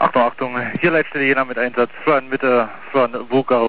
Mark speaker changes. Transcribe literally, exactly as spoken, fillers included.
Speaker 1: Achtung, Achtung, hier Leitstelle Jena mit Einsatz von Mitte von Wogau.